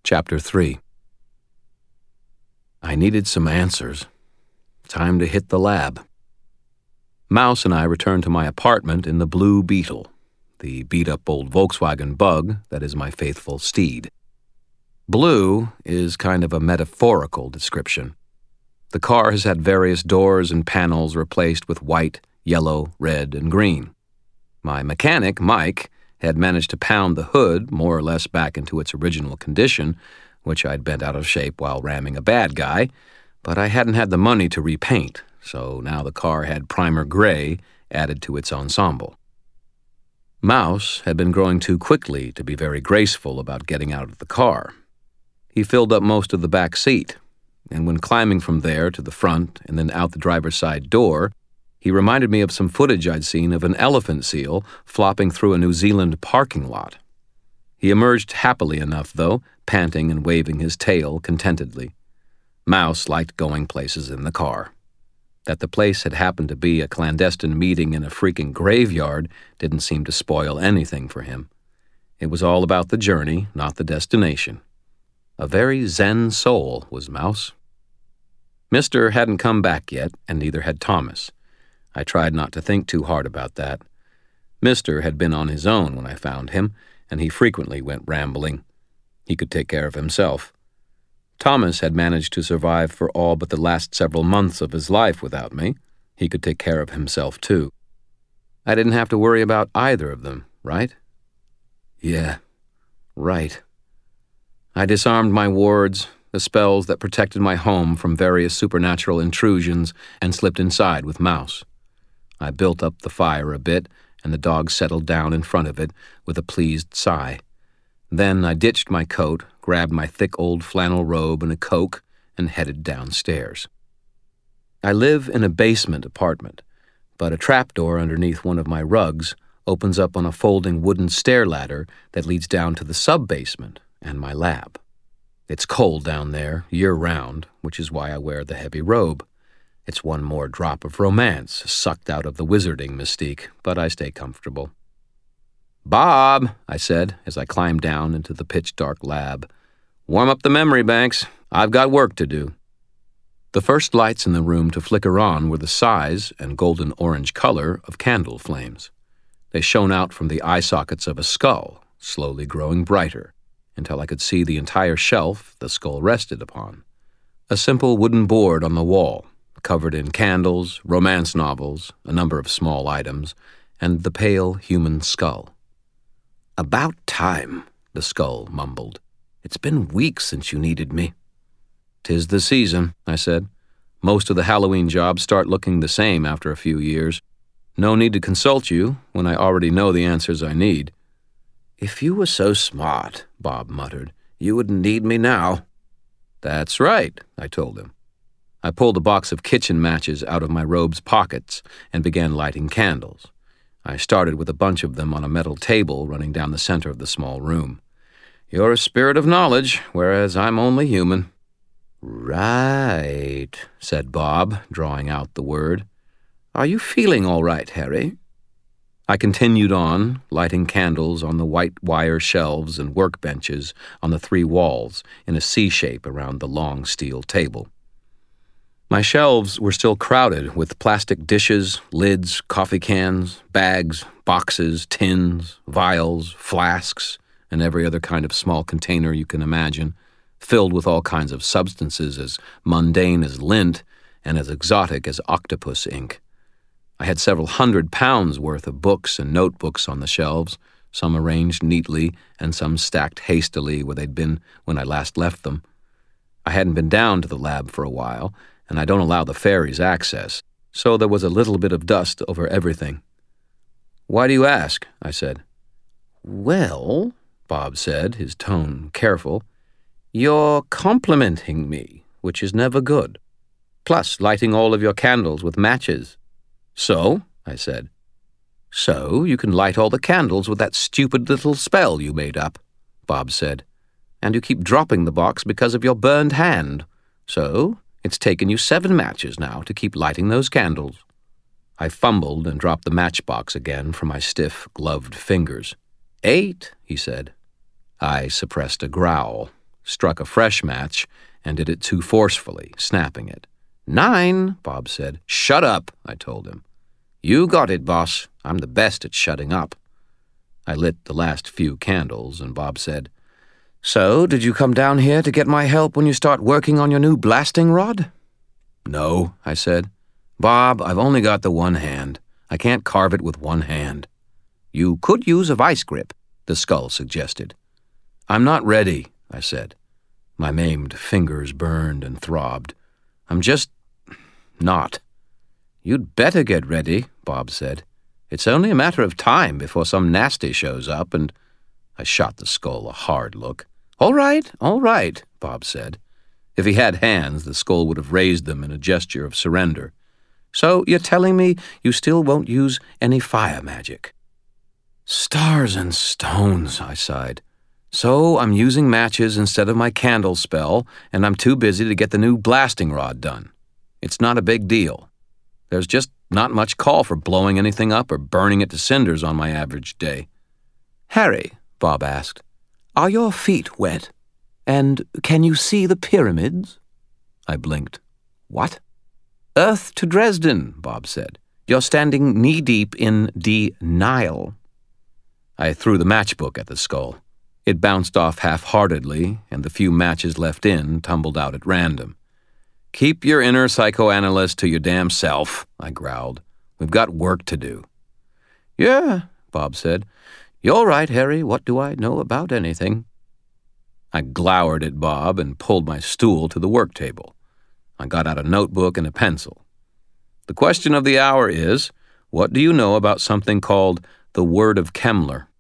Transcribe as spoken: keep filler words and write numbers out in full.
Chapter three. I needed some answers. Time to hit the lab. Mouse and I returned to my apartment in the Blue Beetle, the beat-up old Volkswagen Bug that is my faithful steed. Blue is kind of a metaphorical description. The car has had various doors and panels replaced with white, yellow, red, and green. My mechanic, Mike, had managed to pound the hood more or less back into its original condition, which I'd bent out of shape while ramming a bad guy, but I hadn't had the money to repaint, so now the car had primer gray added to its ensemble. Mouse had been growing too quickly to be very graceful about getting out of the car. He filled up most of the back seat, and when climbing from there to the front and then out the driver's side door, he reminded me of some footage I'd seen of an elephant seal flopping through a New Zealand parking lot. He emerged happily enough, though, panting and waving his tail contentedly. Mouse liked going places in the car. That the place had happened to be a clandestine meeting in a freaking graveyard didn't seem to spoil anything for him. It was all about the journey, not the destination. A very zen soul was Mouse. Mister hadn't come back yet, and neither had Thomas. I tried not to think too hard about that. Mister had been on his own when I found him, and he frequently went rambling. He could take care of himself. Thomas had managed to survive for all but the last several months of his life without me. He could take care of himself, too. I didn't have to worry about either of them, right? Yeah, right. I disarmed my wards, the spells that protected my home from various supernatural intrusions, and slipped inside with Mouse. I built up the fire a bit, and the dog settled down in front of it with a pleased sigh. Then I ditched my coat, grabbed my thick old flannel robe and a Coke, and headed downstairs. I live in a basement apartment, but a trapdoor underneath one of my rugs opens up on a folding wooden stair ladder that leads down to the sub-basement and my lab. It's cold down there, year-round, which is why I wear the heavy robe. It's one more drop of romance sucked out of the wizarding mystique, but I stay comfortable. "Bob," I said as I climbed down into the pitch-dark lab, "warm up the memory banks. I've got work to do." The first lights in the room to flicker on were the size and golden-orange color of candle flames. They shone out from the eye sockets of a skull, slowly growing brighter, until I could see the entire shelf the skull rested upon. A simple wooden board on the wall, covered in candles, romance novels, a number of small items, and the pale human skull. "About time," the skull mumbled. "It's been weeks since you needed me." "'Tis the season," I said. "Most of the Halloween jobs start looking the same after a few years. No need to consult you when I already know the answers I need." "If you were so smart," Bob muttered, "you wouldn't need me now." "That's right," I told him. I pulled a box of kitchen matches out of my robe's pockets and began lighting candles. I started with a bunch of them on a metal table running down the center of the small room. "You're a spirit of knowledge, whereas I'm only human." "Right," said Bob, drawing out the word. "Are you feeling all right, Harry?" I continued on, lighting candles on the white wire shelves and workbenches on the three walls in a C shape around the long steel table. My shelves were still crowded with plastic dishes, lids, coffee cans, bags, boxes, tins, vials, flasks, and every other kind of small container you can imagine, filled with all kinds of substances as mundane as lint and as exotic as octopus ink. I had several hundred pounds worth of books and notebooks on the shelves, some arranged neatly and some stacked hastily where they'd been when I last left them. I hadn't been down to the lab for a while, and I don't allow the fairies access, so there was a little bit of dust over everything. "Why do you ask?" I said. "Well," Bob said, his tone careful, "you're complimenting me, which is never good. Plus lighting all of your candles with matches." "So?" I said. "So you can light all the candles with that stupid little spell you made up," Bob said. "And you keep dropping the box because of your burned hand. So it's taken you seven matches now to keep lighting those candles." I fumbled and dropped the matchbox again from my stiff, gloved fingers. "Eight," he said. I suppressed a growl. struck a fresh match, and did it too forcefully, snapping it. Nine, Bob said. Shut up, I told him. You got it, boss. I'm the best at shutting up. I lit the last few candles, and Bob said, So, did you come down here to get my help when you start working on your new blasting rod? No, I said. Bob, I've only got the one hand. I can't carve it with one hand. You could use a vice grip, the skull suggested. I'm not ready, I said. My maimed fingers burned and throbbed. I'm just not. You'd better get ready, Bob said. It's only a matter of time before some nasty shows up, and I shot the skull a hard look. All right, all right, Bob said. If he had hands, the skull would have raised them in a gesture of surrender. So you're telling me you still won't use any fire magic? Stars and stones, I sighed. So I'm using matches instead of my candle spell, and I'm too busy to get the new blasting rod done. It's not a big deal. There's just not much call for blowing anything up or burning it to cinders on my average day. Harry, Bob asked, are your feet wet? And can you see the pyramids? I blinked. What? Earth to Dresden, Bob said. You're standing knee-deep in the Nile. I threw the matchbook at the skull. It bounced off half-heartedly, and the few matches left in tumbled out at random. Keep your inner psychoanalyst to your damn self, I growled. We've got work to do. Yeah, Bob said. You're right, Harry. What do I know about anything? I glowered at Bob and pulled my stool to the work table. I got out a notebook and a pencil. The question of the hour is, what do you know about something called the Word of Kemmler?